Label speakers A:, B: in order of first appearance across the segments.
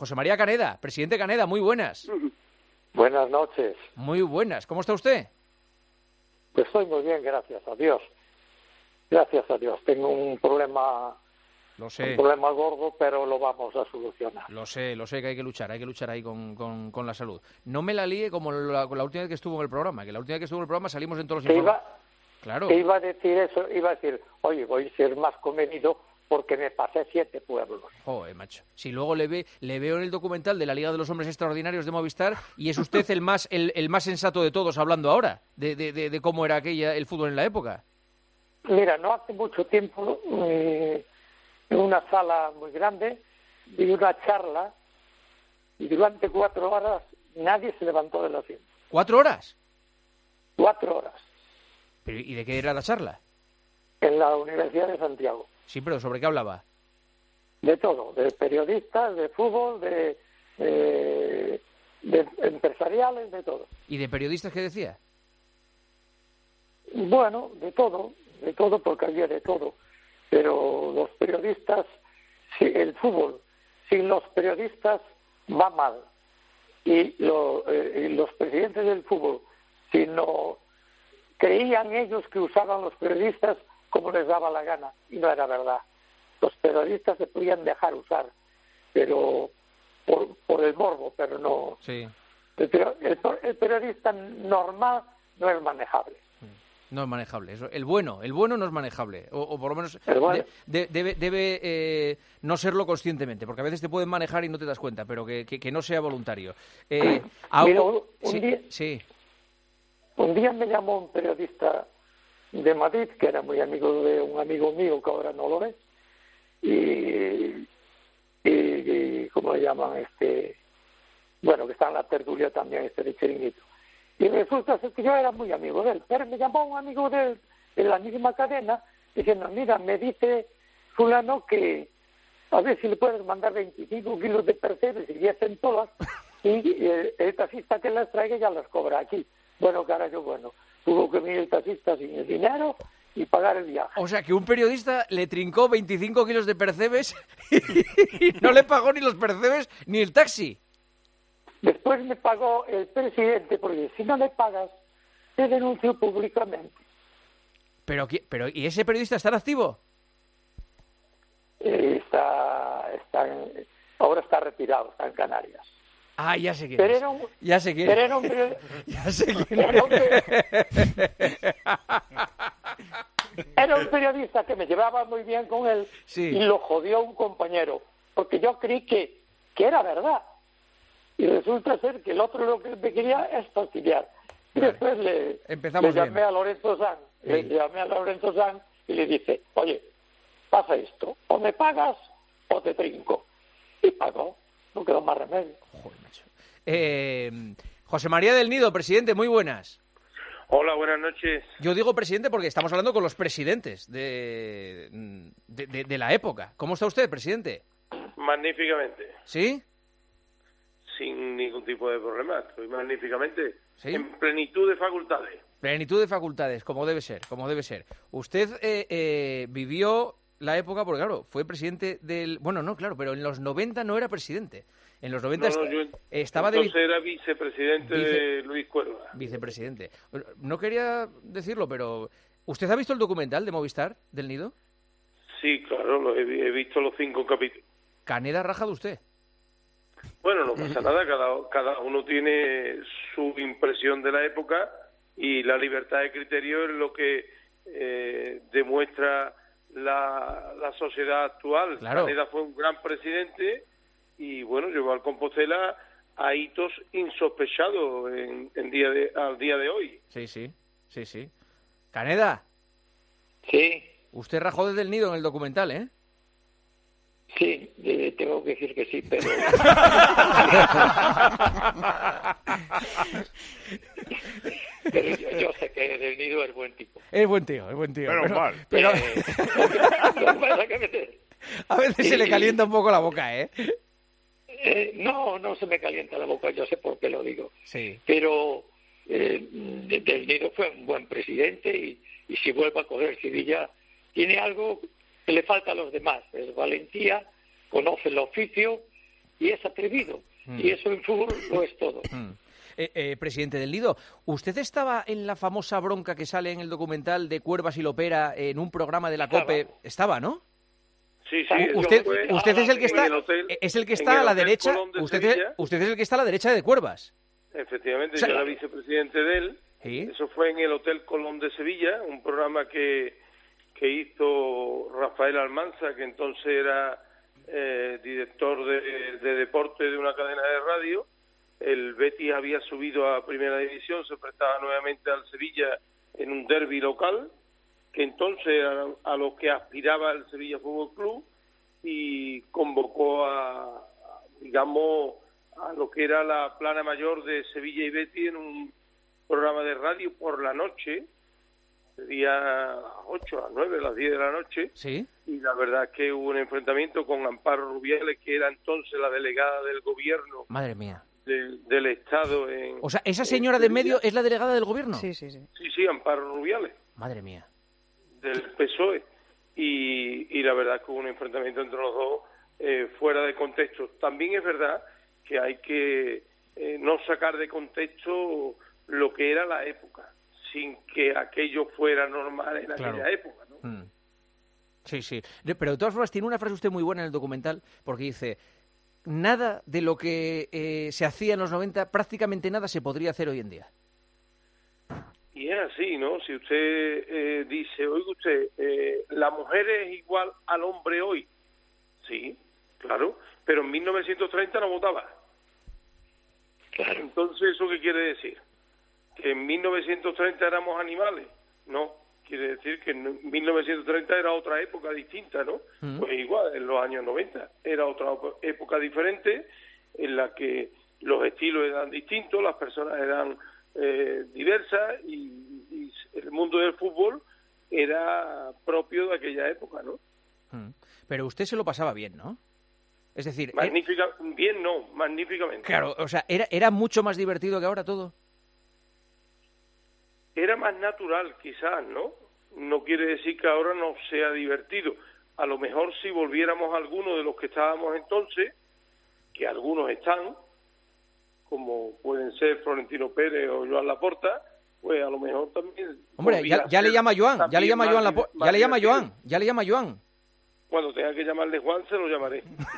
A: José María Caneda. Presidente Caneda, muy buenas.
B: Buenas noches.
A: Muy buenas. ¿Cómo está usted?
B: Pues estoy muy bien, gracias a Dios. Gracias a Dios. Tengo un problema,
A: Lo sé.
B: un problema gordo, pero lo vamos a solucionar.
A: Lo sé que hay que luchar ahí con la salud. No me la líe como con la última vez que estuvo en el programa, que la última vez que estuvo en el programa salimos en todos los informes. Claro.
B: Te iba a decir eso, iba a decir, oye, voy a ser más comedido porque me pasé 7 pueblos.
A: Joder, macho. Si luego le veo en el documental de la Liga de los Hombres Extraordinarios de Movistar y es usted el más sensato de todos hablando ahora de cómo era el fútbol en la época.
B: Mira, no hace mucho tiempo, en una sala muy grande, di una charla y durante 4 horas nadie se levantó del asiento.
A: ¿4 horas?
B: 4 horas.
A: ¿Pero, y de qué era la charla?
B: En la Universidad de Santiago.
A: Sí, pero ¿sobre qué hablaba?
B: De todo, de periodistas, de fútbol, de empresariales, de todo.
A: ¿Y de periodistas qué decía?
B: Bueno, de todo porque había de todo. Pero los periodistas, el fútbol, sin los periodistas va mal. Y los presidentes del fútbol, si no creían ellos que usaban los periodistas como les daba la gana, y no era verdad. Los periodistas se podían dejar usar, pero por el morbo, pero no.
A: Sí.
B: El periodista normal no es manejable.
A: No es manejable. Eso, el bueno no es manejable. O por lo menos debe no serlo conscientemente, porque a veces te pueden manejar y no te das cuenta, pero que no sea voluntario.
B: Mira,
A: sí.
B: Un día me llamó un periodista de Madrid, que era muy amigo de un amigo mío, que ahora no lo ve, y ¿cómo le llaman? Bueno, que está en la tertulia también, de Chiringuito. Y resulta ser que yo era muy amigo de él, pero me llamó un amigo de él, de la misma cadena, diciendo, mira, me dice fulano que a ver si le puedes mandar 25 kilos de percebes y 10 en todas, y el taxista que las traiga ya las cobra aquí. Bueno, tuvo que venir el taxista sin el dinero y pagar el viaje.
A: O sea, que un periodista le trincó 25 kilos de percebes y no le pagó ni los percebes ni el taxi.
B: Después me pagó el presidente, porque si no le pagas, te denuncio públicamente.
A: Pero ¿y ese periodista está en activo?
B: Ahora está retirado, está en Canarias.
A: Ah, ya sé quién es. Ya sé quién es.
B: Era un periodista que me llevaba muy bien con él, sí. Y lo jodió un compañero, porque yo creí que era verdad. Y resulta ser que el otro lo que me quería es fastidiar. Y después le llamé a Lorenzo Sanz, y le dije, oye, pasa esto, o me pagas o te trinco. Y pagó, no quedó más remedio.
A: Joder, macho. José María del Nido, presidente, muy buenas.
C: Hola, buenas noches.
A: Yo digo presidente porque estamos hablando con los presidentes de la época. ¿Cómo está usted, presidente?
C: Magníficamente.
A: ¿Sí?
C: Sin ningún tipo de problema. Estoy magníficamente.
A: ¿Sí?
C: En plenitud de facultades.
A: Plenitud de facultades, como debe ser. Usted vivió la época, porque claro, fue presidente del... Bueno, no, claro, pero en los 90 no era presidente. En los 90 estaba
C: entonces era vicepresidente de Luis Cuerva.
A: Vicepresidente. No quería decirlo, pero ¿usted ha visto el documental de Movistar, del Nido?
C: Sí, claro, he visto los 5 capítulos.
A: ¿Caneda ha rajado usted?
C: Bueno, no pasa nada, cada uno tiene su impresión de la época y la libertad de criterio es lo que demuestra la sociedad actual.
A: Claro.
C: Caneda fue un gran presidente y, bueno, llevó al Compostela a hitos insospechados al día de hoy.
A: Sí. Caneda.
B: Sí.
A: Usted rajó desde el Nido en el documental, ¿eh?
B: Sí, tengo que decir que sí, pero... pero yo sé que Del Nido es buen tipo.
A: Es buen tío. Pero... a veces se le calienta un poco la boca, ¿eh?
B: No se me calienta la boca, yo sé por qué lo digo.
A: Sí.
B: Pero Del Nido fue un buen presidente y si vuelve a coger Sevilla, tiene algo que le falta a los demás, es valentía, conoce el oficio y es atrevido. Y eso en fútbol lo es todo.
A: Presidente del Lido, ¿usted estaba en la famosa bronca que sale en el documental de Cuervas y Lopera en un programa de la COPE? Estaba, ¿no?
C: Sí.
A: Usted es el que está a la derecha. Usted es el que está a la derecha de Cuervas.
C: Efectivamente, yo era vicepresidente de él.
A: ¿Sí?
C: Eso fue en el Hotel Colón de Sevilla, un programa que hizo Rafael Almanza, que entonces era director de deporte de una cadena de radio. El Betis había subido a Primera División, se prestaba nuevamente al Sevilla en un derbi local, que entonces a los que aspiraba el Sevilla Fútbol Club, y convocó a lo que era la plana mayor de Sevilla y Betis en un programa de radio por la noche, sería a las 8, a las 9, a las 10 de la noche.
A: Sí.
C: Y la verdad es que hubo un enfrentamiento con Amparo Rubiales, que era entonces la delegada del gobierno.
A: Madre mía.
C: Del Estado en...
A: O sea, ¿esa señora de medio es la delegada del gobierno?
D: Sí.
C: Sí, Amparo Rubiales.
A: Madre mía.
C: Del PSOE. Y la verdad es que hubo un enfrentamiento entre los dos fuera de contexto. También es verdad que hay que no sacar de contexto lo que era la época, sin que aquello fuera normal en aquella época, ¿no?
A: Sí. Pero de todas formas tiene una frase usted muy buena en el documental, porque dice: nada de lo que se hacía en los 90, prácticamente nada se podría hacer hoy en día.
C: Y es así, ¿no? Si usted dice, oiga usted, ¿la mujer es igual al hombre hoy? Sí, claro, pero en 1930 no votaba.
B: Claro.
C: Entonces, ¿eso qué quiere decir? ¿Que en 1930 éramos animales? No, quiere decir que en 1930 era otra época distinta, ¿no? Pues igual, en los años 90 era otra época diferente, en la que los estilos eran distintos, las personas eran diversas, y el mundo del fútbol era propio de aquella época, ¿no?
A: Pero usted se lo pasaba bien, ¿no? Es decir...
C: magníficamente.
A: Claro, o sea, ¿era mucho más divertido que ahora todo?
C: Era más natural, quizás, ¿no? No quiere decir que ahora no sea divertido. A lo mejor si volviéramos a algunos de los que estábamos entonces, que algunos están, como pueden ser Florentino Pérez o Joan Laporta, pues a lo mejor también...
A: Hombre, ya le llama Joan, ya le llama Joan.
C: Cuando tenga que llamarle Juan, se lo llamaré.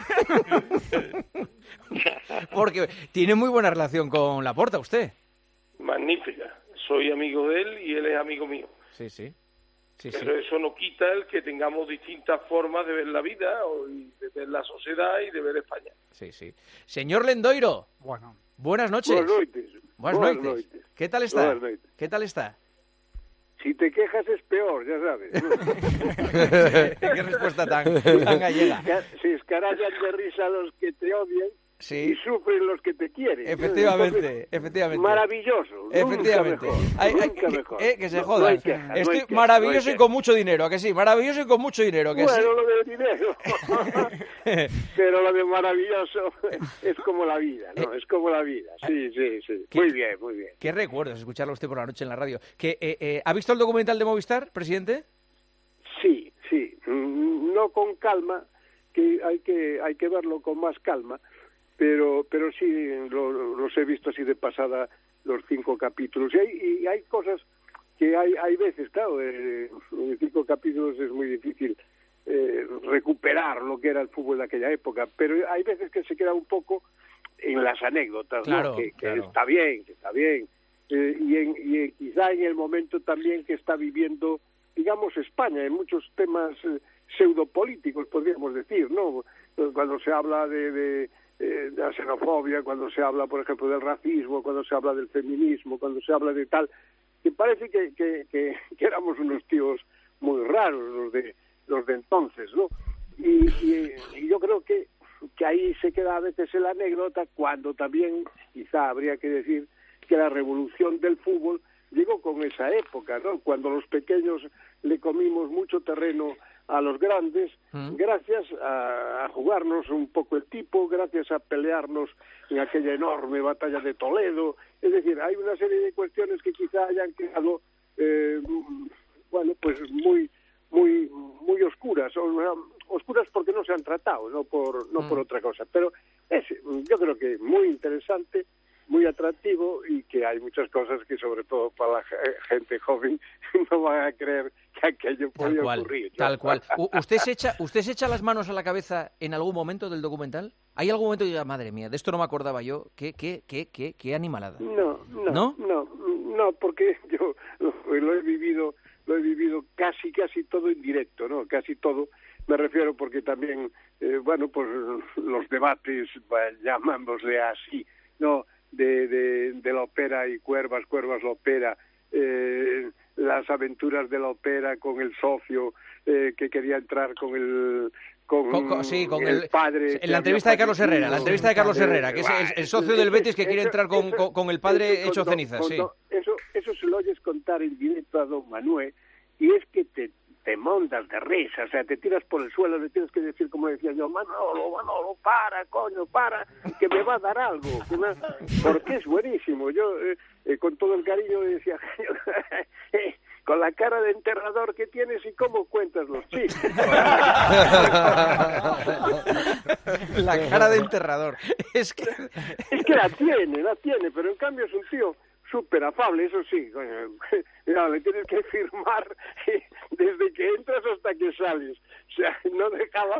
A: Porque tiene muy buena relación con Laporta, usted.
C: Magnífica. Soy amigo de él y él es amigo mío.
A: Sí.
C: Pero eso no quita el que tengamos distintas formas de ver la vida, de ver la sociedad y de ver España.
A: Sí. Señor Lendoiro. Buenas noches. Buenas noches. ¿Qué tal está? ¿Qué tal está?
E: Si te quejas es peor, ya sabes.
A: Qué respuesta tan gallega.
E: Se escarallan de risa los que te odian y sufren los que te quieren.
A: Efectivamente.
E: Maravilloso.
A: Efectivamente.
E: Nunca mejor.
A: Que se jodan. Estoy maravilloso y con mucho dinero, ¿a que sí? Maravilloso y con mucho dinero, ¿que sí?
E: Bueno, lo del dinero. Pero lo de maravilloso es como la vida, ¿no? Es como la vida. Sí. Muy bien.
A: Qué recuerdos escucharlo usted por la noche en la radio. ¿Ha visto el documental de Movistar, presidente?
E: Sí. No con calma, que hay que verlo con más calma. Pero sí los he visto así de pasada los 5 capítulos. Y hay cosas que hay veces, claro, en 5 capítulos es muy difícil recuperar lo que era el fútbol de aquella época, pero hay veces que se queda un poco en las anécdotas,
A: claro,
E: ¿no? Que
A: claro.
E: está bien. Y quizá en el momento también que está viviendo, digamos, España, en muchos temas pseudopolíticos, podríamos decir, ¿no? Cuando se habla de la xenofobia, cuando se habla, por ejemplo, del racismo, cuando se habla del feminismo, cuando se habla de tal, que parece que éramos unos tíos muy raros los de entonces, ¿no? Y yo creo que ahí se queda a veces en la anécdota, cuando también quizá habría que decir que la revolución del fútbol llegó con esa época, ¿no? Cuando los pequeños le comimos mucho terreno a los grandes, gracias a jugarnos un poco el tipo, gracias a pelearnos en aquella enorme batalla de Toledo. Es decir, hay una serie de cuestiones que quizá hayan quedado, pues muy oscuras, oscuras porque no se han tratado, no por otra cosa. Pero yo creo que muy interesante, muy atractivo, y que hay muchas cosas que sobre todo para la gente joven no van a creer que aquello podía ocurrir.
A: Tal cual. ¿Usted se echa las manos a la cabeza en algún momento del documental? ¿Hay algún momento que diga, madre mía, de esto no me acordaba yo? ¿Qué animalada?
E: No, porque yo lo he vivido casi todo en directo, ¿no? Casi todo. Me refiero porque también, pues los debates, llamámosle así, ¿no? De la ópera y Cuervas la ópera, las aventuras de la ópera con el socio que quería entrar con el padre.
A: En la entrevista de Carlos Herrera, que es el socio del Betis que quiere entrar con el padre hecho cenizas. Sí.
E: Eso se lo oyes contar en directo a don Manuel, y es que te montas de risa, o sea, te tiras por el suelo, le tienes que decir, como decía yo, Manolo, para, que me va a dar algo, porque es buenísimo. Yo, con todo el cariño, decía, con la cara de enterrador que tienes y cómo cuentas los chistes.
A: La cara de enterrador. Es que
E: la tiene, pero en cambio es un tío súper afable, eso sí, coño. Mira, le tienes que firmar desde que entras hasta que sales. O sea, no dejaba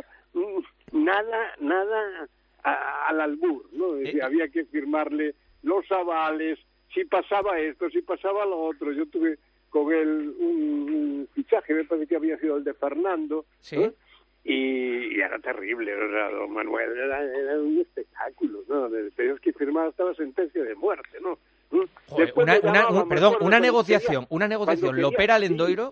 E: nada al albur, ¿no? Había que firmarle los avales, si pasaba esto, si pasaba lo otro. Yo tuve con él un fichaje, me parece que había sido el de Fernando, ¿sí? ¿Eh? Y era terrible, o sea, don Manuel era un espectáculo, ¿no? Tenías que firmar hasta la sentencia de muerte, ¿no?
A: Joder, una negociación Lopera Lendoiro,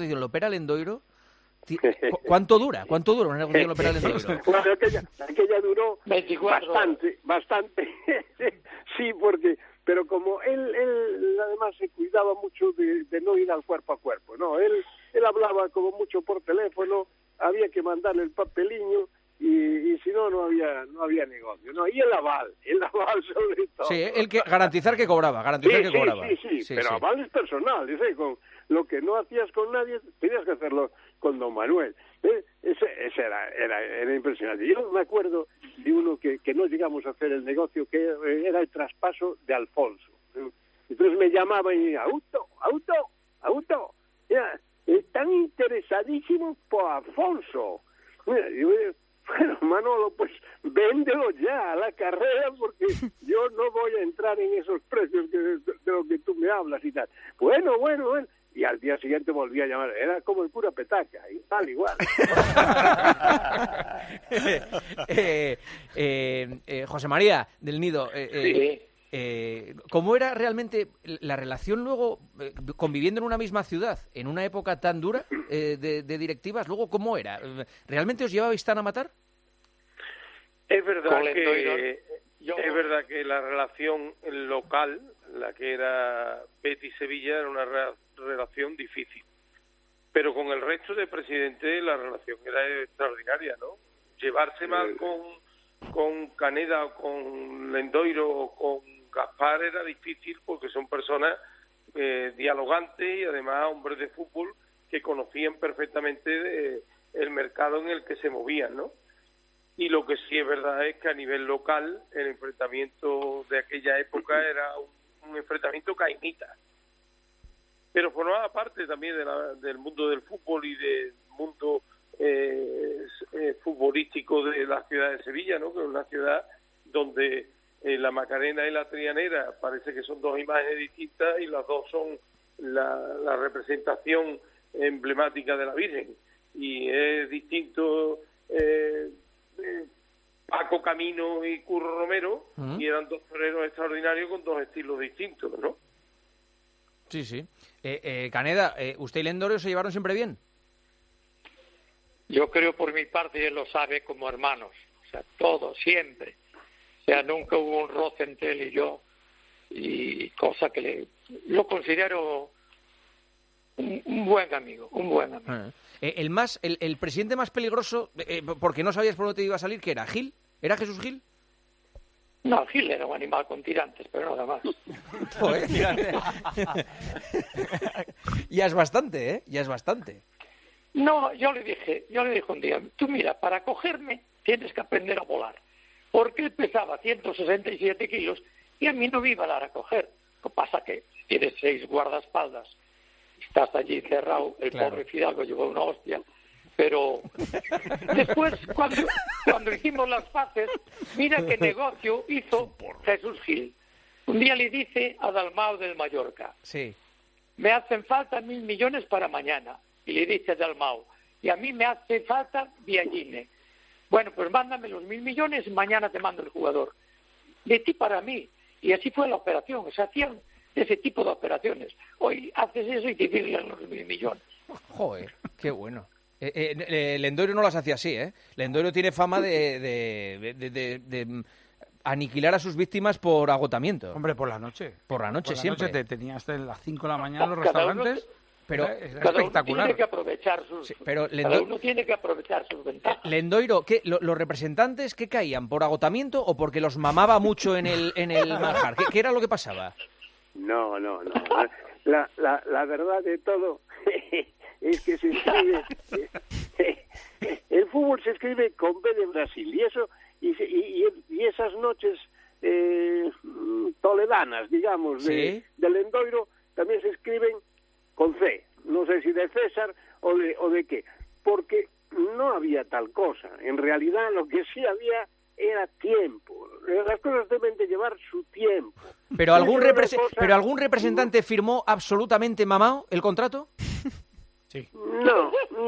A: ¿cuánto dura una negociación Lopera Lendoiro?
E: Bueno, aquella duró
B: 24
E: bastante, sí, pero como él además se cuidaba mucho de no ir al cuerpo a cuerpo, ¿no? Él hablaba como mucho por teléfono, había que mandarle el papeliño, y si no había negocio, ¿no? Y el aval sobre todo.
A: Sí, el que garantizar que cobraba.
E: Sí, pero avales personales, con lo que no hacías con nadie, tenías que hacerlo con don Manuel. Ese era impresionante. Yo me acuerdo de uno que no llegamos a hacer el negocio, que era el traspaso de Alfonso. Entonces me llamaban y auto, ya, están interesadísimos por Alfonso. Mira, bueno, Manolo, pues véndelo ya a la carrera, porque yo no voy a entrar en esos precios de lo que tú me hablas y tal. Bueno. Y al día siguiente volví a llamar. Era como el cura Petaca, igual.
A: José María del Nido,
B: sí.
A: ¿Cómo era realmente la relación luego, conviviendo en una misma ciudad, en una época tan dura de directivas? Luego, ¿cómo era? ¿Realmente os llevabais tan a matar?
C: Es verdad que la relación local, la que era Betis-Sevilla, era una relación difícil. Pero con el resto de presidentes la relación era extraordinaria, ¿no? Llevarse mal con Caneda o con Lendoiro o con Gaspar era difícil, porque son personas dialogantes y además hombres de fútbol que conocían perfectamente el mercado en el que se movían, ¿no? Y lo que sí es verdad es que a nivel local el enfrentamiento de aquella época era un enfrentamiento caimita, pero formaba parte también del mundo del fútbol y del mundo futbolístico de la ciudad de Sevilla, ¿no? Que es una ciudad donde la Macarena y la Trianera parece que son dos imágenes distintas, y las dos son la representación emblemática de la Virgen, y es distinto Paco Camino y Curro Romero, y eran dos toreros extraordinarios con dos estilos distintos, ¿no?
A: Sí. Caneda, ¿usted y Lendoiro se llevaron siempre bien?
B: Yo creo, por mi parte, y él lo sabe, como hermanos. O sea, todo, siempre. O sea, nunca hubo un roce entre él y yo, y cosa que lo considero un buen amigo.
A: El presidente más peligroso, porque no sabías por dónde te iba a salir, ¿qué era? ¿Gil? ¿Era Jesús Gil?
B: No, Gil era un animal con tirantes, pero nada más.
A: Ya es bastante, ¿eh? Ya es bastante.
B: No, yo le dije un día, tú mira, para cogerme tienes que aprender a volar. Porque él pesaba 167 kilos y a mí no me iba a dar a coger. Lo que pasa que tienes 6 guardaespaldas, estás allí cerrado, el pobre Fidalgo llevó una hostia. Pero después, cuando hicimos las paces, mira qué negocio hizo Jesús Gil. Un día le dice a Dalmau del Mallorca,
A: sí,
B: me hacen falta 1.000 millones para mañana. Y le dice a Dalmau, y a mí me hace falta Biagine. Bueno, pues mándame los 1.000 millones y mañana te mando el jugador. De ti para mí. Y así fue la operación. Se hacían ese tipo de operaciones. Hoy haces eso y te firman los 1.000 millones.
A: Joder, qué bueno. Lendoiro no las hacía así, ¿eh? Lendoiro tiene fama de aniquilar a sus víctimas por agotamiento.
D: Hombre, por la noche.
A: Por la noche siempre.
D: Noche te tenía hasta las 5 de la mañana los restaurantes.
A: Pero
D: era
B: cada
D: espectacular.
B: Uno tiene que aprovechar cada uno tiene que aprovechar sus ventajas.
A: Lendoiro, ¿los representantes qué caían? ¿Por agotamiento o porque los mamaba mucho en el manjar? ¿Qué era lo que pasaba?
E: No. La verdad de todo es que se escribe... el fútbol se escribe con B de Brasil, y eso y esas noches toledanas, digamos,
A: ¿Sí?
E: de Lendoiro, también se escriben con C, no sé si de César o de qué, porque no había tal cosa. En realidad lo que sí había era tiempo. Las cosas deben de llevar su tiempo.
A: ¿Pero algún representante firmó absolutamente mamao el contrato?
D: Sí.
E: No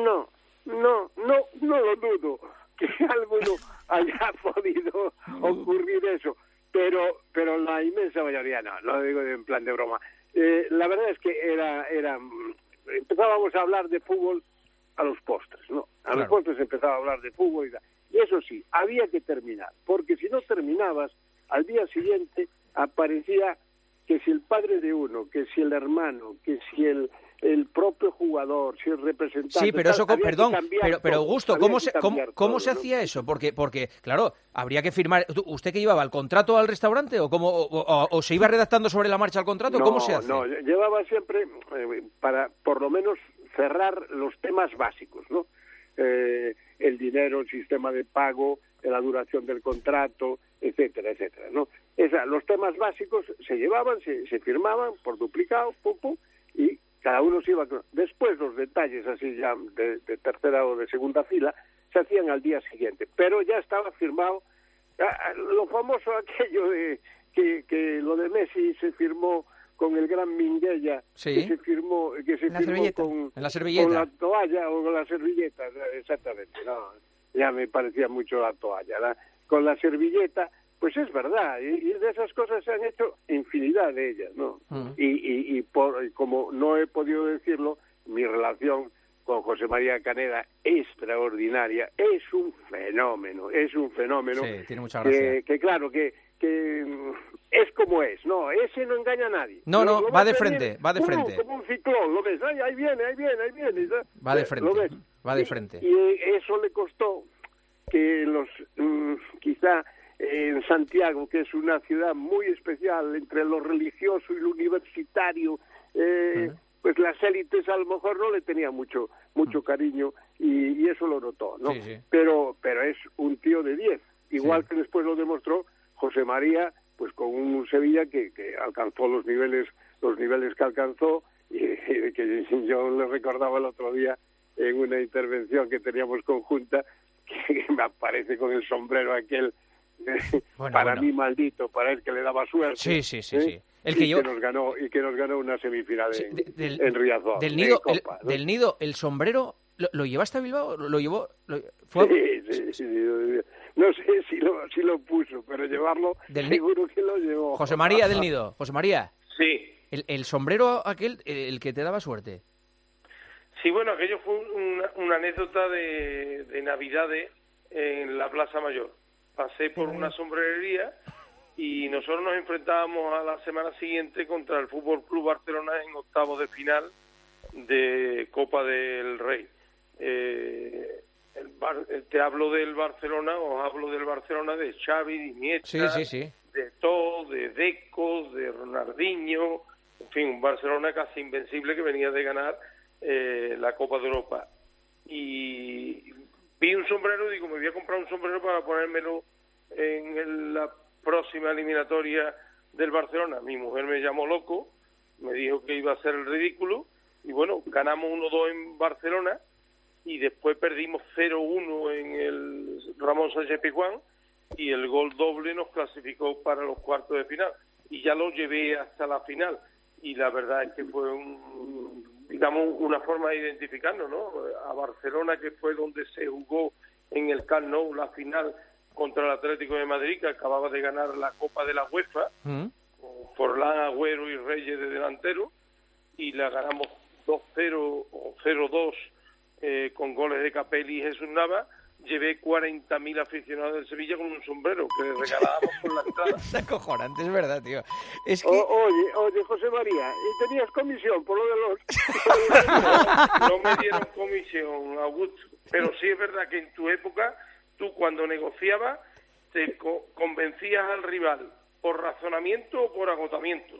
E: lo dudo que alguno haya podido ocurrir eso, pero la inmensa mayoría no, lo digo en plan de broma. La verdad es que empezábamos a hablar de fútbol a los postres, ¿no? A los postres empezaba a hablar de fútbol y eso sí, había que terminar, porque si no terminabas, al día siguiente aparecía que si el padre de uno, que si el hermano, que si el propio jugador, si el representante...
A: Sí, pero eso, perdón, pero
E: todo,
A: Augusto, ¿cómo se hacía eso? Porque, claro, habría que firmar... ¿Usted que llevaba el contrato al restaurante o se iba redactando sobre la marcha el contrato? ¿Cómo se hace?
E: No, llevaba siempre para, por lo menos, cerrar los temas básicos, ¿no? El dinero, el sistema de pago, la duración del contrato, etcétera, ¿no? Los temas básicos se llevaban, se firmaban por duplicado, y cada uno se iba... Después los detalles así ya de tercera o de segunda fila se hacían al día siguiente, pero ya estaba firmado lo famoso aquello de que lo de Messi se firmó con el gran Minguella,
A: sí,
E: que se firmó con
A: la servilleta,
E: con la toalla o con la servilleta, exactamente. No, ya me parecía mucho la toalla, con la servilleta. Pues es verdad, y de esas cosas se han hecho infinidad de ellas, ¿no? Y como no he podido decirlo, mi relación con José María Caneda extraordinaria, es un fenómeno.
A: Sí, tiene mucha gracia.
E: Que claro, que es como es, no, ese no engaña a nadie.
A: No,
E: Lo
A: va de
E: ves
A: frente, va de frente.
E: Como un ciclón, lo ves, ahí viene.
A: Va de frente, va de frente.
E: Y eso le costó que quizá en Santiago, que es una ciudad muy especial entre lo religioso y lo universitario, pues las élites a lo mejor no le tenían mucho cariño y eso lo notó, ¿no?
A: Sí.
E: Pero es un tío de 10, igual
A: sí,
E: que después lo demostró José María, pues con un Sevilla que alcanzó los niveles que alcanzó, y que yo le recordaba el otro día en una intervención que teníamos conjunta, que me aparece con el sombrero aquel, para mí maldito, para él que le daba suerte.
A: Sí.
E: Que nos ganó una semifinal en Riazor.
A: Del Nido,
E: Copa, ¿no?
A: Del Nido, el sombrero, ¿lo llevaste a Bilbao?
E: Sí. No sé si lo puso, pero llevarlo seguro que lo llevó.
A: José María del Nido. José María.
C: Sí.
A: El sombrero aquel, el que te daba suerte.
C: Sí, bueno, aquello fue una anécdota de Navidades en la Plaza Mayor. Pasé por una sombrerería y nosotros nos enfrentábamos a la semana siguiente contra el Fútbol Club Barcelona en octavos de final de Copa del Rey. Te hablo del Barcelona, os hablo del Barcelona de Xavi, de Iniesta,
A: sí.
C: de todo, de Deco, de Ronaldinho, en fin, un Barcelona casi invencible que venía de ganar la Copa de Europa. y vi un sombrero y digo, me voy a comprar un sombrero para ponérmelo en la próxima eliminatoria del Barcelona. Mi mujer me llamó loco, me dijo que iba a hacer el ridículo, y bueno, ganamos 1-2 en Barcelona, y después perdimos 0-1 en el Ramón Sánchez Pizjuán, y el gol doble nos clasificó para los cuartos de final, y ya lo llevé hasta la final, y la verdad es que fue una forma de identificarnos, ¿no? A Barcelona, que fue donde se jugó en el Camp Nou la final contra el Atlético de Madrid, que acababa de ganar la Copa de la UEFA, con Forlán, Agüero y Reyes de delantero, y la ganamos 2-0 o 0-2 con goles de Capelli y Jesús Nava. Llevé 40.000 aficionados del Sevilla con un sombrero que les regalábamos por la entrada.
A: Es acojonante, es verdad, tío. Es que...
E: Oye, José María, ¿y tenías comisión por lo de los...?
C: No me dieron comisión, Augusto, pero sí es verdad que en tu época, tú cuando negociabas, te convencías al rival por razonamiento o por agotamiento.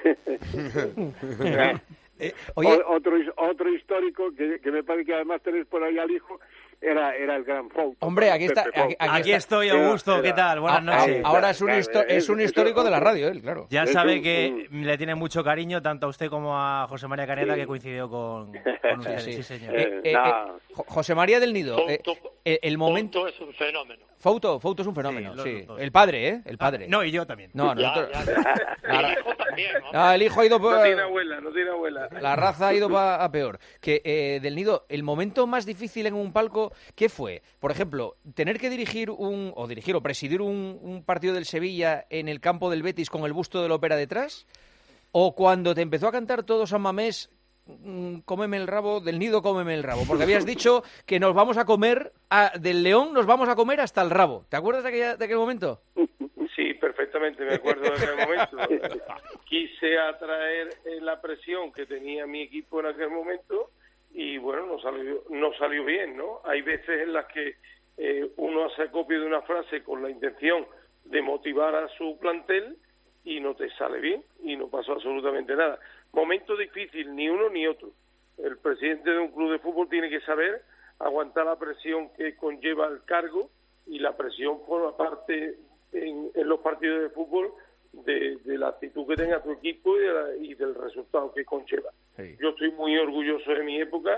A: Oye,
E: Otro histórico que me parece que además tenés por ahí al hijo era el gran Fouto.
A: hombre, aquí está.
F: Aquí estoy, Augusto, ¿qué tal? Buenas noches.
A: Ahora es un histórico de la radio, él, claro.
F: Ya sabe que le tiene mucho cariño tanto a usted como a José María Caneda, que coincidió con usted. Sí, señor.
A: José María del Nido, el momento...
G: Fouto es un fenómeno.
A: Fouto es un fenómeno,
F: Sí,
A: sí.
F: los dos.
A: El padre, ¿eh? El padre.
F: No, y yo también.
A: No,
G: Ya.
A: La-
G: El hijo también, ¿no?
A: el hijo ha ido
C: No tiene abuela, no tiene abuela.
A: La raza ha ido a peor. Que del Nido, el momento más difícil en un palco, ¿qué fue? Por ejemplo, tener que dirigir o presidir un partido del Sevilla en el campo del Betis con el busto de la ópera detrás, o cuando te empezó a cantar todo San Mamés, cómeme el rabo, del Nido, cómeme el rabo, porque habías dicho que nos vamos a comer, del León nos vamos a comer hasta el rabo. ¿Te acuerdas de aquel momento?
C: Sí, perfectamente, me acuerdo de aquel momento. Quise atraer la presión que tenía mi equipo en aquel momento y bueno, no salió bien, ¿no? Hay veces en las que uno hace acopio de una frase con la intención de motivar a su plantel y no te sale bien y no pasó absolutamente nada. Momento difícil, ni uno ni otro. El presidente de un club de fútbol tiene que saber aguantar la presión que conlleva el cargo, y la presión forma parte en los partidos de fútbol de la actitud que tenga tu equipo y del resultado que conlleva.
A: Sí.
C: Yo estoy muy orgulloso de mi época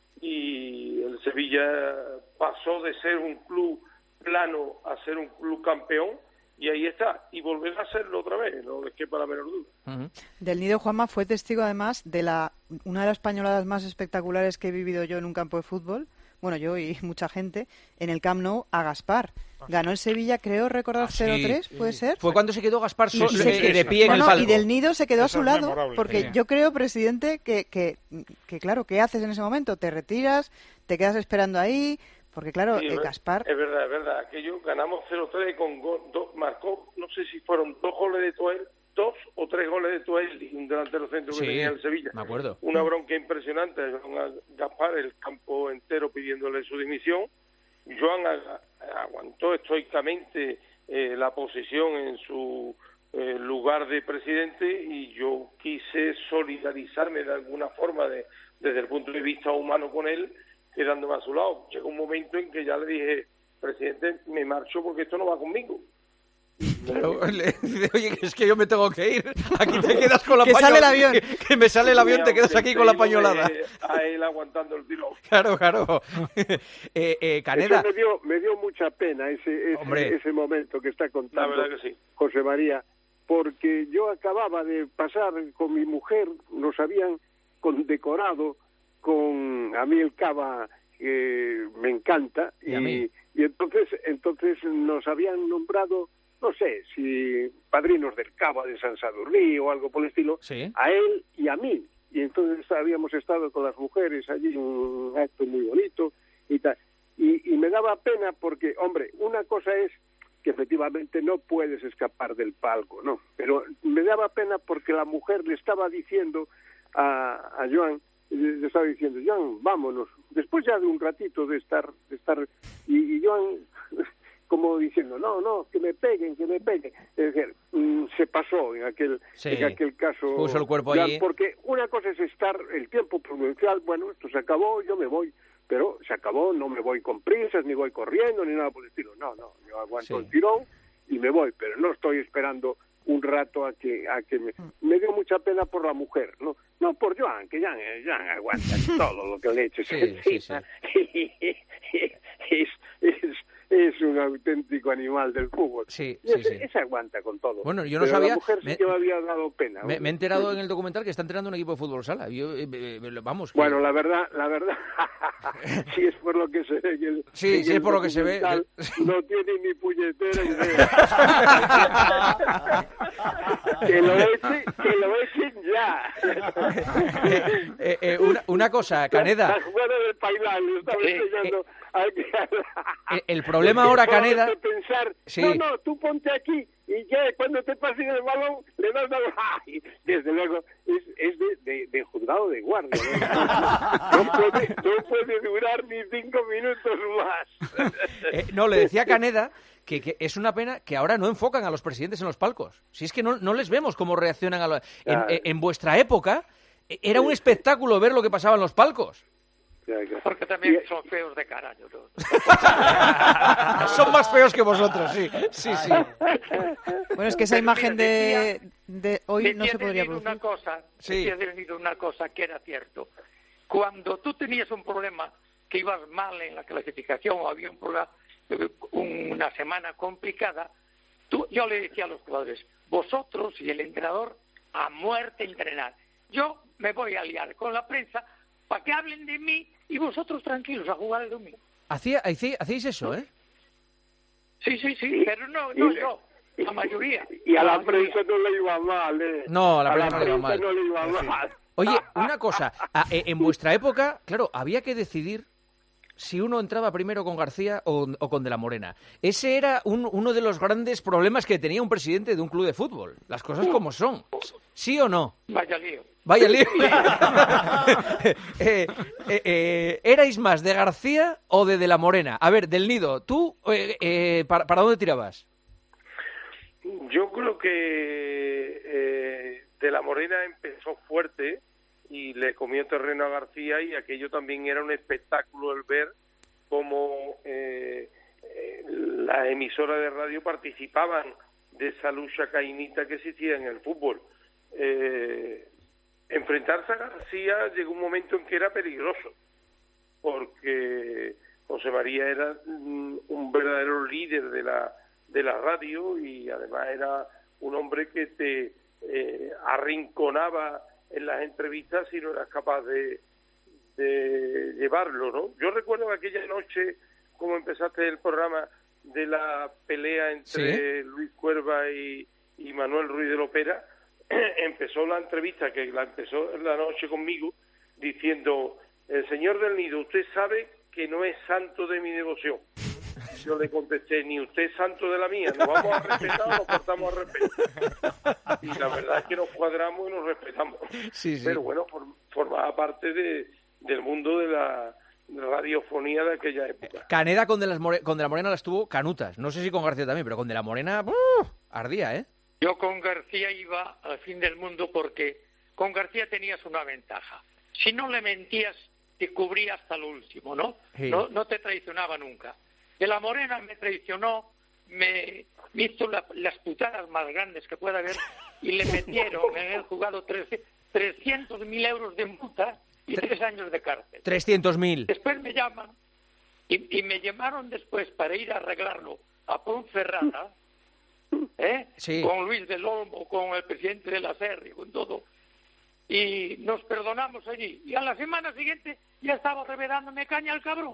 C: y el Sevilla pasó de ser un club plano a ser un club campeón, y ahí está, y volver a hacerlo otra vez, no les quepa la menor duda.
A: Uh-huh.
H: Del Nido, Juanma, fue testigo además de una de las pañoladas más espectaculares que he vivido yo en un campo de fútbol, bueno, yo y mucha gente, en el Camp Nou, a Gaspar. Ganó el Sevilla, creo recordar, 0-3, ¿puede ser?
A: Fue cuando se quedó Gaspar
H: Y
A: de pie en el palco.
H: Y Del Nido se quedó a su
D: es
H: lado,
D: memorable,
H: porque
D: sí.
H: yo creo, presidente, que claro, ¿qué haces en ese momento? ¿Te retiras? ¿Te quedas esperando ahí? Porque claro,
C: Sí,
H: Gaspar...
C: Es verdad. Aquello ganamos 0-3 con marcó, no sé si fueron 2 o 3 goles de Toelli, un delantero centro que tenía el Sevilla.
A: Me acuerdo.
C: Una bronca impresionante con Gaspar, el campo entero pidiéndole su dimisión. Joan aguantó estoicamente la posición en su lugar de presidente, y yo quise solidarizarme de alguna forma desde el punto de vista humano con él, quedándome a su lado. Llegó un momento en que ya le dije, presidente, me marcho porque esto no va conmigo.
A: Claro, le dice, oye, que es que yo me tengo que ir. Aquí te quedas con la
H: Que
A: pañolada.
H: sale el avión.
A: Que me sale el avión, te quedas aquí con la pañolada.
C: A él aguantando el tiro.
A: Claro. Caneda.
E: Eso me dio mucha pena ese momento que está
C: La
E: contando
C: verdad que sí.
E: José María, porque yo acababa de pasar con mi mujer, nos habían condecorado con a mí el cava, me encanta, y entonces nos habían nombrado, no sé, si padrinos del cava de San Sadurní o algo por el estilo,
A: Sí.
E: a él y a mí. Y entonces habíamos estado con las mujeres allí en un acto muy bonito y tal. Y me daba pena porque, hombre, una cosa es que efectivamente no puedes escapar del palco, ¿no? Pero me daba pena porque la mujer le estaba diciendo a Joan, le estaba diciendo, Joan, vámonos. Después ya de un ratito de estar y Joan como diciendo, no, que me peguen. Es decir, se pasó en aquel caso.
A: Puso el cuerpo
E: Joan,
A: allí.
E: porque una cosa es estar el tiempo prudencial, bueno, esto se acabó, yo me voy. pero se acabó, no me voy con prisas, ni voy corriendo, ni nada por el estilo. No, yo aguanto el tirón y me voy, pero no estoy esperando un rato a que me dio mucha pena por la mujer, no por Joan, que Joan aguanta todo lo que le eches encima. Es un auténtico animal del fútbol. Ese aguanta con todo.
A: Bueno, yo no
E: pero
A: sabía.
E: La mujer sí que me había dado pena.
A: Me he enterado en el documental que está entrenando un equipo de fútbol sala. Vamos.
E: Bueno, la verdad, si es por lo que se ve.
A: Si es por lo que se ve.
E: No tiene ni puñetera idea. que lo echen ya.
A: Una cosa, Caneda.
E: La jugada del Pailán, lo estaba enseñando.
A: El problema ahora, Caneda...
E: Pensar, no, tú ponte aquí y ya cuando te pasen el balón le das la... ¡Ay! Desde luego, es de juzgado de guardia. No puede durar ni 5 minutos más.
A: No, le decía Caneda que es una pena que ahora no enfocan a los presidentes en los palcos. Si es que no les vemos cómo reaccionan en vuestra época, era un espectáculo ver lo que pasaba en los palcos.
B: Porque también son feos de carajo, ¿no?
A: Son más feos que vosotros, sí.
H: Bueno, es que esa imagen de hoy no se podría producir.
B: Una cosa que era cierto. Cuando tú tenías un problema, que ibas mal en la clasificación o había un problema, una semana complicada, yo le decía a los jugadores, vosotros y el entrenador a muerte entrenar. Yo me voy a liar con la prensa para que hablen de mí y vosotros tranquilos a jugar el domingo.
A: ¿Hacéis eso, eh?
B: Sí, pero no yo, la mayoría.
E: Y a la prensa no le iba mal, ¿eh?
A: No, a la prensa
E: no le iba mal.
A: Oye, una cosa, en vuestra época, claro, había que decidir si uno entraba primero con García o con De la Morena. Ese era uno de los grandes problemas que tenía un presidente de un club de fútbol. Las cosas como son. ¿Sí o no?
B: Vaya lío.
A: ¿Erais más de García o de la Morena? A ver, Del Nido, ¿tú para dónde tirabas?
C: Yo creo que De la Morena empezó fuerte y le comió terreno a García, y aquello también era un espectáculo el ver cómo las emisoras de radio participaban de esa lucha caínita que existía en el fútbol. Enfrentarse a García llegó un momento en que era peligroso, porque José María era un verdadero líder de la radio, y además era un hombre que te arrinconaba en las entrevistas si no eras capaz de llevarlo, ¿no? Yo recuerdo que aquella noche, como empezaste el programa, de la pelea entre Luis Cuerva y Manuel Ruiz de Lopera, empezó la entrevista, que la empezó en la noche conmigo, diciendo: el señor Del Nido, usted sabe que no es santo de mi devoción. Yo le contesté: ni usted es santo de la mía, nos vamos a respetar o nos cortamos a respeto. Y la verdad es que nos cuadramos y nos respetamos.
A: Sí.
C: Pero bueno, formaba parte del mundo de la radiofonía de aquella época.
A: Caneda con De la Morena las tuvo canutas. No sé si con García también, pero con De la Morena ardía, ¿eh?
B: Yo con García iba al fin del mundo, porque con García tenías una ventaja. Si no le mentías, te cubría hasta lo último, ¿no? Sí. No te traicionaba nunca. De la Morena me traicionó, me hizo las putadas más grandes que pueda haber, y le metieron en el juzgado 300.000 euros de multa y 3 años de cárcel.
A: 300.000.
B: Después me llaman y me llamaron después para ir a arreglarlo a Ponferrada,
A: sí,
B: con Luis del Olmo, con el presidente de la SER y con todo. Y nos perdonamos allí. Y a la semana siguiente ya estaba revelándome caña al cabrón.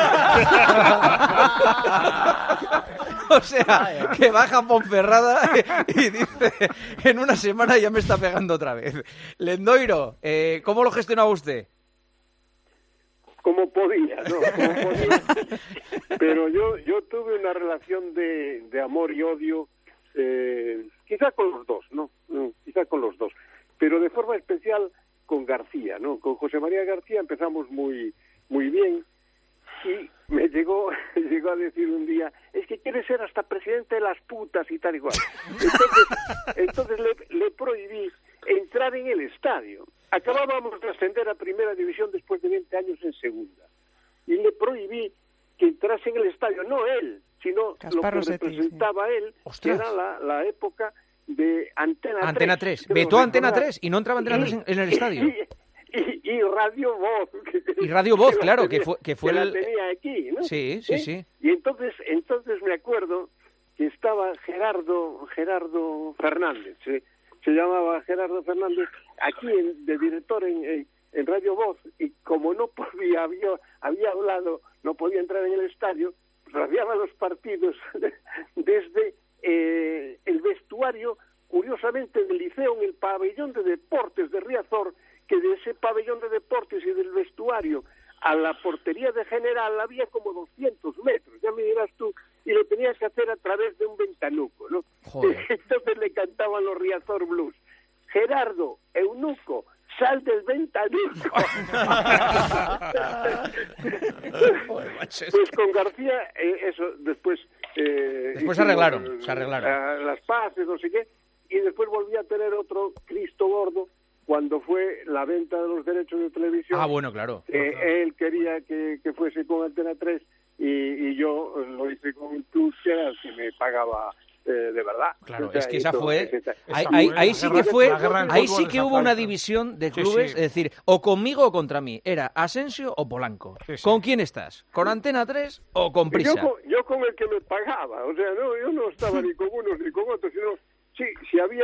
A: O sea, que baja a Ponferrada y dice: en una semana ya me está pegando otra vez. Lendoiro, ¿cómo lo gestionaba usted?
E: Como podía, ¿no? Como podía. Pero yo tuve una relación de amor y odio, quizá con los dos, ¿no? Quizá con los dos. Pero de forma especial con García, ¿no? Con José María García empezamos muy bien, y me llegó a decir un día: es que quiere ser hasta presidente de las putas y tal igual. Entonces le prohibí entrar en el estadio. Acabábamos de ascender a Primera División después de 20 años en Segunda. le prohibí que entrase en el estadio, no él, sino
H: Gaspar
E: lo que
H: Rossetti,
E: representaba él, que era la época de Antena 3.
A: Vetó Antena 3 y no entraba Antena 3 en el estadio.
E: Y Radio Voz.
A: Y Radio Voz, claro, que fue
E: la tenía aquí, ¿no?
A: Sí.
E: Y entonces me acuerdo que estaba Gerardo Fernández, se llamaba Gerardo Fernández, aquí de director en Radio Voz, y como no podía, había hablado, no podía entrar en el estadio, radiaba los partidos desde el vestuario, curiosamente, del Liceo, en el pabellón de deportes de Riazor, que de ese pabellón de deportes y del vestuario a la portería de General había como 200 metros, ya me dirás tú, y lo tenías que hacer a través de un ventanuco, ¿no?
A: Joder.
E: Entonces le cantaban los Riazor Blues. Gerardo, eunuco, sal del ventanuco. Pues con García, eso, después
A: se arreglaron.
E: Las paces, no sé qué, y después volví a tener otro Cristo gordo, cuando fue la venta de los derechos de televisión.
A: Ah, bueno, claro.
E: Él quería que fuese con Antena 3 y yo lo hice con un plus que era el que me pagaba de verdad.
A: Claro,
E: o sea,
A: es que esa fue...
D: Ahí
A: sí que hubo una división de clubes,
D: Sí.
A: es decir, o conmigo o contra mí. Era Asensio o Polanco.
D: Sí.
A: ¿Con quién estás? ¿Con Antena 3 o con Prisa?
E: Yo con el que me pagaba, o sea, no, yo no estaba ni con unos ni con otros, sino si había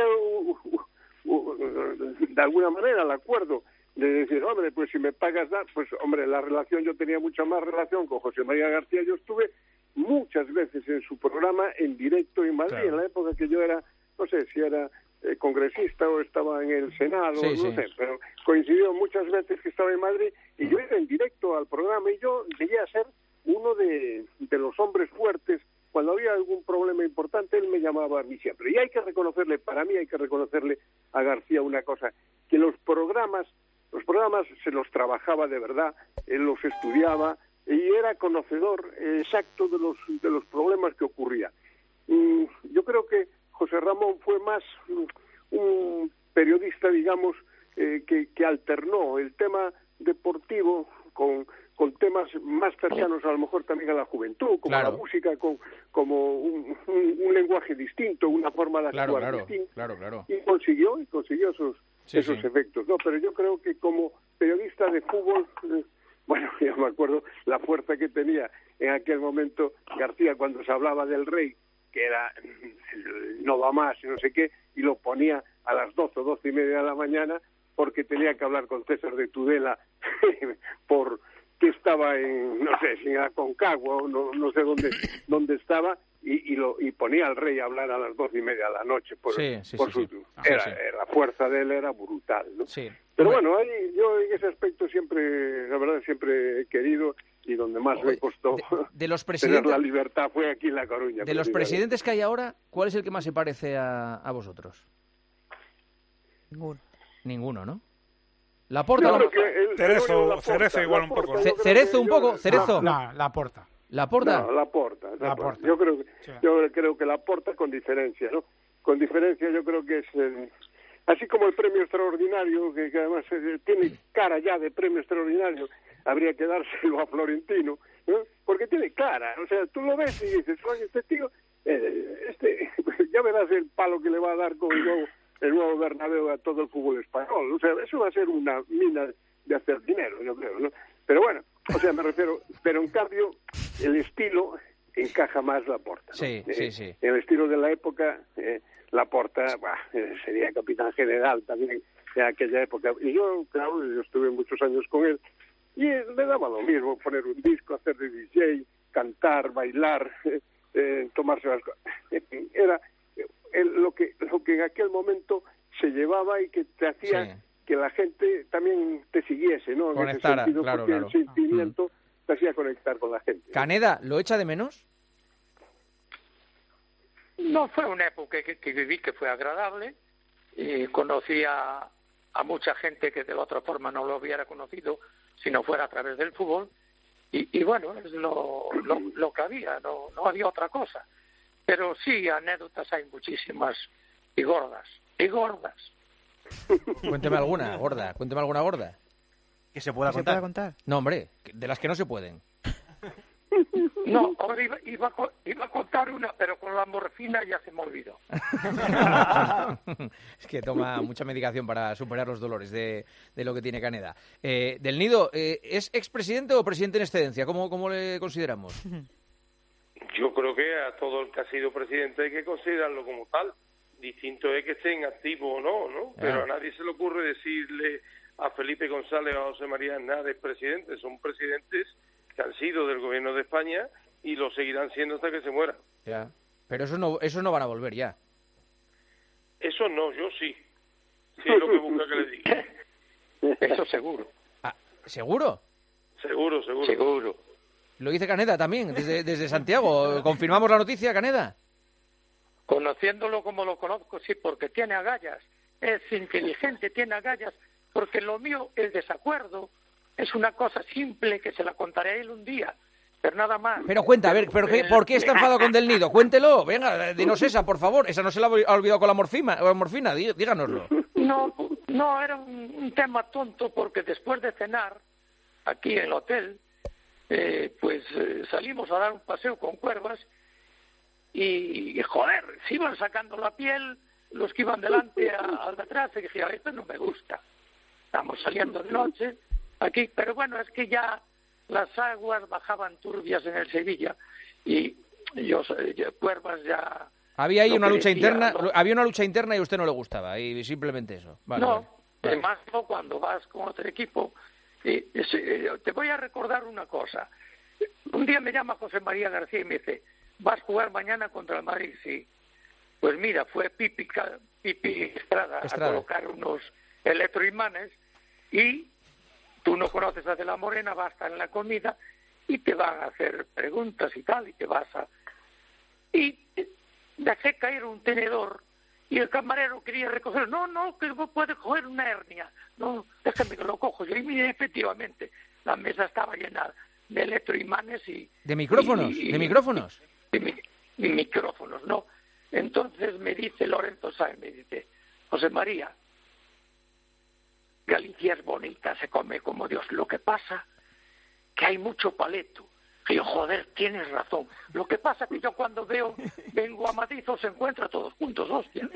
E: de alguna manera el acuerdo de decir, hombre, pues si me pagas, pues hombre, la relación, yo tenía mucha más relación con José María García. Yo estuve muchas veces en su programa en directo en Madrid, claro, en la época que yo era, no sé si era congresista o estaba en el Senado, no sé, pero coincidió muchas veces que estaba en Madrid y yo iba en directo al programa y yo llegué a ser uno de los hombres fuertes. Cuando había algún problema importante, él me llamaba a mí siempre. Y hay que reconocerle, para mí hay que reconocerle a García una cosa, que los programas se los trabajaba de verdad, él los estudiaba y era conocedor exacto de los problemas que ocurrían. Yo creo que José Ramón fue más un periodista, digamos, que alternó el tema deportivo con temas más cercanos a lo mejor también a la juventud, como la música, como un lenguaje distinto, una forma de actuar distinta.
A: Claro.
E: Y consiguió esos efectos, ¿no? Pero yo creo que como periodista de fútbol, bueno, yo me acuerdo la fuerza que tenía en aquel momento García cuando se hablaba del Rey, que era no va más y no sé qué, y lo ponía a las 12 o 12 y media de la mañana porque tenía que hablar con César de Tudela por que estaba en, no sé, si en Aconcagua o no sé dónde estaba, y ponía al Rey a hablar a las 12 y media de la noche la fuerza de él era brutal, ¿no?
A: Sí.
E: Pero bueno, yo en ese aspecto siempre, la verdad, siempre he querido, y donde más me costó
A: de los
E: tener la libertad fue aquí en La Coruña.
A: De los presidentes que hay ahora, ¿cuál es el que más se parece a vosotros? Ninguno, ¿no? Laporta.
D: Cerezo igual un poco.
A: Cerezo un poco, Cerezo.
D: Laporta.
A: ¿Laporta?
E: No, Laporta. Yo creo que Laporta con diferencia, ¿no? Con diferencia yo creo que es así como el premio extraordinario, que además tiene cara ya de premio extraordinario, habría que dárselo a Florentino, ¿no? Porque tiene cara, o sea, tú lo ves y dices, oye, este tío, ya verás el palo que le va a dar con el nuevo Bernabéu a todo el fútbol español. O sea, eso va a ser una mina de hacer dinero, yo creo, ¿no? Pero bueno, o sea, me refiero, pero en cambio, el estilo encaja más Laporta, ¿no?
A: Sí.
E: El estilo de la época, Laporta sería capitán general también en aquella época. Y yo, claro, yo estuve muchos años con él, y le daba lo mismo poner un disco, hacer de DJ, cantar, bailar, tomarse las cosas. Era lo que en aquel momento se llevaba y que te hacía que la gente también te siguiese, ¿no?
A: Conectara,
E: en ese sentido, porque el sentimiento te hacía conectar con la gente.
A: ¿Caneda lo echa de menos?
B: No, fue una época que viví que fue agradable, y conocí a mucha gente que de la otra forma no lo hubiera conocido si no fuera a través del fútbol, y bueno, es lo que había, no había otra cosa. Pero sí, anécdotas hay muchísimas, y gordas.
A: Cuénteme alguna gorda.
F: Que se pueda contar.
A: No, hombre, de las que no se pueden.
B: No, ahora iba a contar una, pero con la morfina ya se me olvidó.
A: Es que toma mucha medicación para superar los dolores de lo que tiene Caneda. Del Nido, ¿es expresidente o presidente en excedencia? ¿Cómo le consideramos?
C: Yo creo que a todo el que ha sido presidente hay que considerarlo como tal. Distinto es que estén activos o no, ¿no? Pero a nadie se le ocurre decirle a Felipe González o a José María Hernández presidentes. Son presidentes que han sido del gobierno de España y lo seguirán siendo hasta que se mueran.
A: Ya. Pero eso no van a volver ya.
C: Eso no, yo sí. Sí es lo que busca que le diga.
B: Eso seguro.
A: Ah, ¿seguro?
C: Seguro.
A: Lo dice Caneda también, desde Santiago. ¿Confirmamos la noticia, Caneda?
B: Conociéndolo como lo conozco, sí, porque tiene agallas. Es inteligente, tiene agallas, porque lo mío, el desacuerdo, es una cosa simple que se la contaré a él un día, pero nada más.
A: Pero cuenta, a ver, ¿por qué está enfadado con Del Nido? Cuéntelo, venga, dinos esa, por favor. Esa no se la ha olvidado con la morfina, díganoslo.
B: No, era un tema tonto, porque después de cenar, aquí en el hotel, salimos a dar un paseo con Cuervas y joder, se iban sacando la piel los que iban delante al de atrás, y dije, esto no me gusta. Estamos saliendo de noche aquí, pero bueno, es que ya las aguas bajaban turbias en el Sevilla y Cuervas ya...
A: Había ahí una lucha interna, había una lucha interna y a usted no le gustaba, y simplemente eso. Vale.
B: Además cuando vas con otro equipo. Te voy a recordar una cosa. Un día me llama José María García y me dice, ¿vas a jugar mañana contra el Madrid? Sí. Pues mira, fue Pipi Estrada a colocar unos electroimanes y tú no conoces a De la Morena, vas a estar en la comida y te van a hacer preguntas y tal, y te vas a... Y dejé caer un tenedor y el camarero quería recoger. No, que puede coger una hernia. No, déjame que lo cojo yo. Y mire, efectivamente, la mesa estaba llena de electroimanes y...
A: ¿De micrófonos? ¿De micrófonos?
B: De micrófonos, no. Entonces me dice Lorenzo Sáenz, me dice, José María, Galicia es bonita, se come como Dios. Lo que pasa que hay mucho paleto. Y yo, joder, tienes razón. Lo que pasa es que yo cuando vengo a Madrid se encuentra todos juntos, hostia.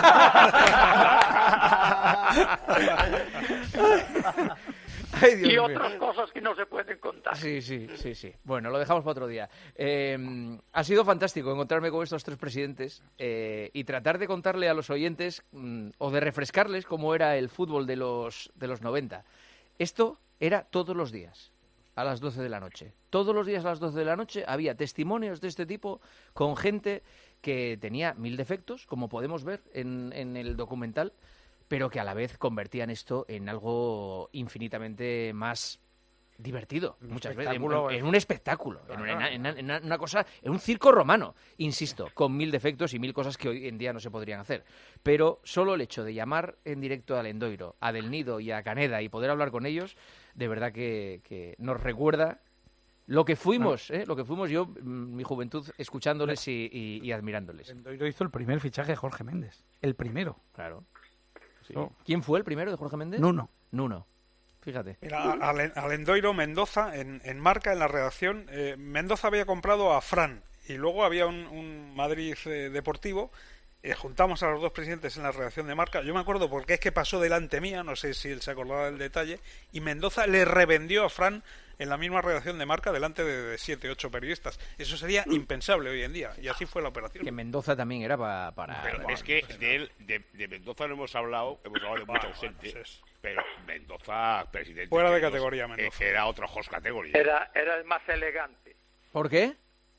A: Ay, Dios
B: y
A: mío.
B: otras cosas que no se pueden contar.
A: Sí. Bueno, lo dejamos para otro día. Ha sido fantástico encontrarme con estos tres presidentes y tratar de contarle a los oyentes o de refrescarles cómo era el fútbol de los 90. Esto era todos los días, a las 12 de la noche. Todos los días a las 12 de la noche había testimonios de este tipo con gente que tenía 1000 defectos, como podemos ver en el documental, pero que a la vez convertían esto en algo infinitamente más divertido, muchas veces, en un espectáculo, en una cosa, en un circo romano, insisto, con 1000 defectos y 1000 cosas que hoy en día no se podrían hacer. Pero solo el hecho de llamar en directo a Lendoiro, a Del Nido y a Caneda y poder hablar con ellos, de verdad que nos recuerda lo que fuimos, yo, mi juventud, escuchándoles y admirándoles.
D: Lendoiro hizo el primer fichaje de Jorge Méndez, el primero.
A: Claro. Sí. ¿Quién fue el primero de Jorge Méndez? Nuno. Fíjate.
D: Mira, a Lendoiro, Mendoza, en Marca, en la redacción, Mendoza había comprado a Fran y luego había un Madrid Deportivo. Juntamos a los dos presidentes en la redacción de Marca. Yo me acuerdo porque es que pasó delante mía, no sé si él se acordaba del detalle, y Mendoza le revendió a Fran en la misma redacción de Marca delante de 7, 8 periodistas. Eso sería impensable hoy en día, y así fue la operación.
A: Que Mendoza también era para...
G: Pero es que de Mendoza no hemos hablado de mucha gente, pero Mendoza, presidente...
D: Fuera de categoría, Mendoza.
G: Era otro host categoría.
B: Era el más elegante.
A: ¿Por qué?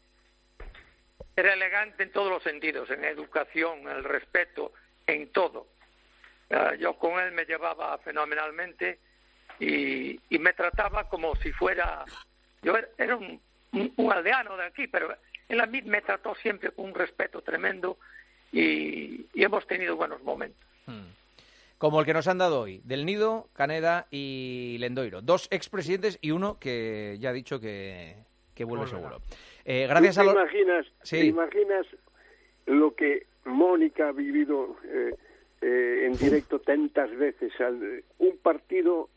B: Era elegante en todos los sentidos, en educación, en el respeto, en todo. Yo con él me llevaba fenomenalmente y me trataba como si fuera... Yo era un aldeano de aquí, pero él a mí me trató siempre con un respeto tremendo y hemos tenido buenos momentos.
A: Como el que nos han dado hoy, Del Nido, Caneda y Lendoiro. 2 expresidentes y uno que ya ha dicho que vuelve seguro. Gracias a los...
E: ¿Te imaginas lo que Mónica ha vivido en directo tantas veces? Un partido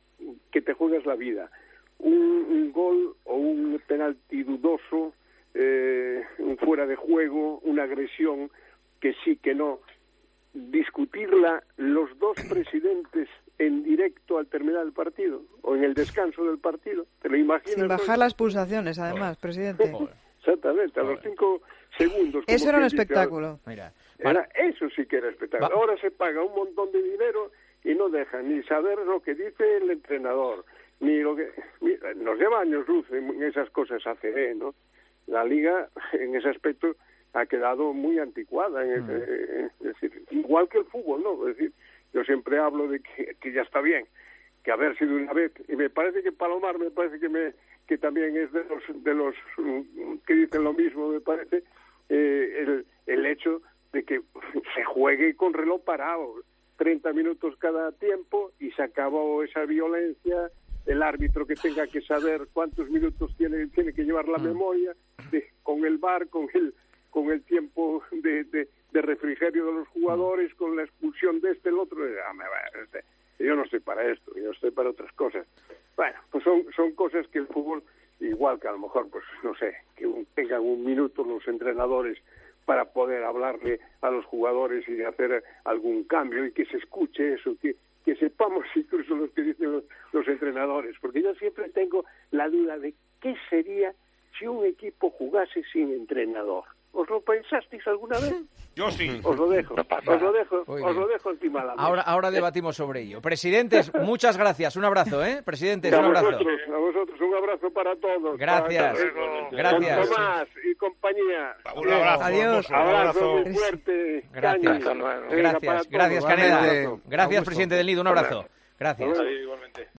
E: que te juegas la vida. Un gol o un penalti dudoso, un fuera de juego, una agresión, que sí, que no. Discutirla los dos presidentes en directo al terminar el partido o en el descanso del partido. ¿Te lo imaginas?
H: Sin bajar las pulsaciones, además, presidente.
E: Exactamente, a los 5 segundos.
H: Eso era un espectáculo.
A: Mira,
E: eso sí que era espectáculo. Ahora se paga un montón de dinero y no dejan ni saber lo que dice el entrenador, ni lo que... Mira, nos lleva años luz en esas cosas ACB, ¿no? La Liga, en ese aspecto, ha quedado muy anticuada. Es decir, igual que el fútbol, ¿no? Es decir, yo siempre hablo de que ya está bien, que haber sido una vez, y me parece que Palomar, me parece que también es de los que dicen lo mismo, me parece, el hecho de que se juegue con reloj parado, 30 minutos cada tiempo, y se acabó esa violencia, el árbitro que tenga que saber cuántos minutos tiene que llevar la memoria, con el VAR, con el tiempo de refrigerio de los jugadores, con la expulsión de el otro. Yo no estoy para esto, yo estoy para otras cosas. Bueno, pues son cosas que el fútbol, igual que a lo mejor, pues no sé, que tengan un minuto los entrenadores para poder hablarle a los jugadores y hacer algún cambio y que se escuche eso, que sepamos incluso los que dicen los entrenadores, porque yo siempre tengo la duda de qué sería si un equipo jugase sin entrenador. ¿Os lo pensasteis alguna vez?
G: Yo sí.
E: Os lo dejo encima de la mesa.
A: Ahora debatimos sobre ello. Presidentes, muchas gracias. Un abrazo, ¿eh? Presidentes, un abrazo.
E: A vosotros, un abrazo para todos.
A: Gracias. Gracias.
E: Con Tomás y compañía.
G: Un abrazo.
H: Adiós.
E: Un abrazo muy fuerte.
A: Gracias.
E: Cañi.
A: Gracias, Caneda. Gracias, presidente del Nido. Un abrazo. Gracias.
C: Igualmente.